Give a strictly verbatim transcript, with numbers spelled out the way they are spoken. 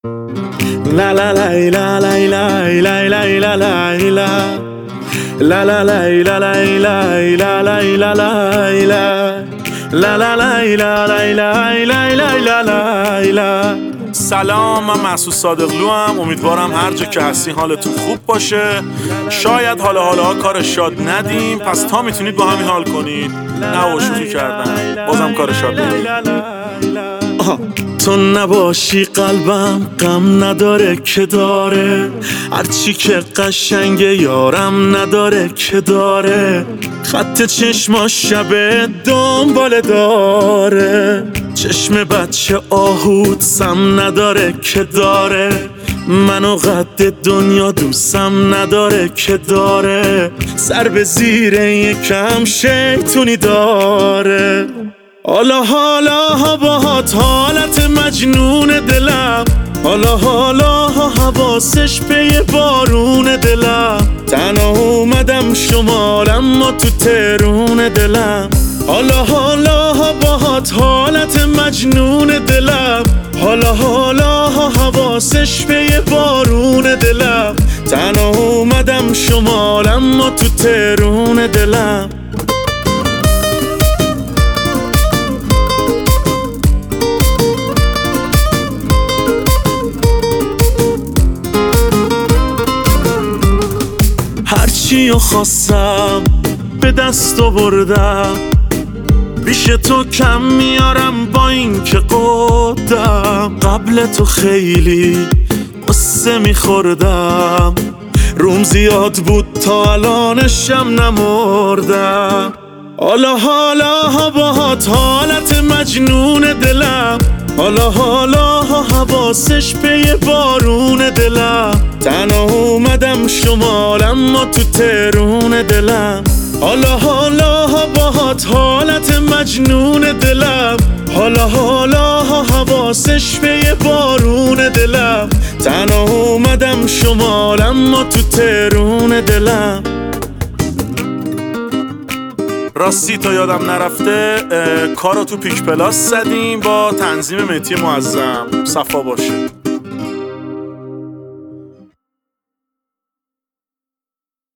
La la la la la la la la la la la La la la la la la la la la la la La la la la la la la la la la. سلام، من محسود صادقلو ام. امیدوارم هر جا که هستی حالتون خوب باشه. شاید حالا حالا کار شاد ندیم، پس تا میتونید با همین حال کنید. نه شوخی کردم، بازم کار شاد ندیم. تو نباشی قلبم غم نداره که داره، هرچی که قشنگه یارم نداره که داره. خط چشما شبه دنباله داره، چشم بچه آهود سم نداره که داره. منو قد دنیا دوستم نداره که داره، سر به زیر یکم شیطونی داره. حالا حالا باهات حالت مجنون دلم، حالا حالا حواسش به بارون دلم. تنها اومدم شمالم ما تو ترون دلم. حالا حالا باهات حالت مجنون دلم، حالا حالا حواسش به بارون دلم. تنها اومدم شمالم ما تو ترون دلم. هرچیو خواستم به دست آوردم، پیش تو کم میارم با این که قدم. قبل تو خیلی قصه میخوردم، روم زیاد بود تا الانشم نمردم. حالا حالا باهات حالت مجنون دلم، حالا حالا حواسش به بارون دلم. تنها اومدم شمالم ما تو ترون دلم. حالا حالا باهات حالت مجنون دلم، حالا حالا حواسش به بارون دلم. تنها اومدم شمالم ما تو ترون دلم. راستی تا یادم نرفته، کارو تو پیک پلاس زدیم با تنظیم مهدی معظم. صفا باشه.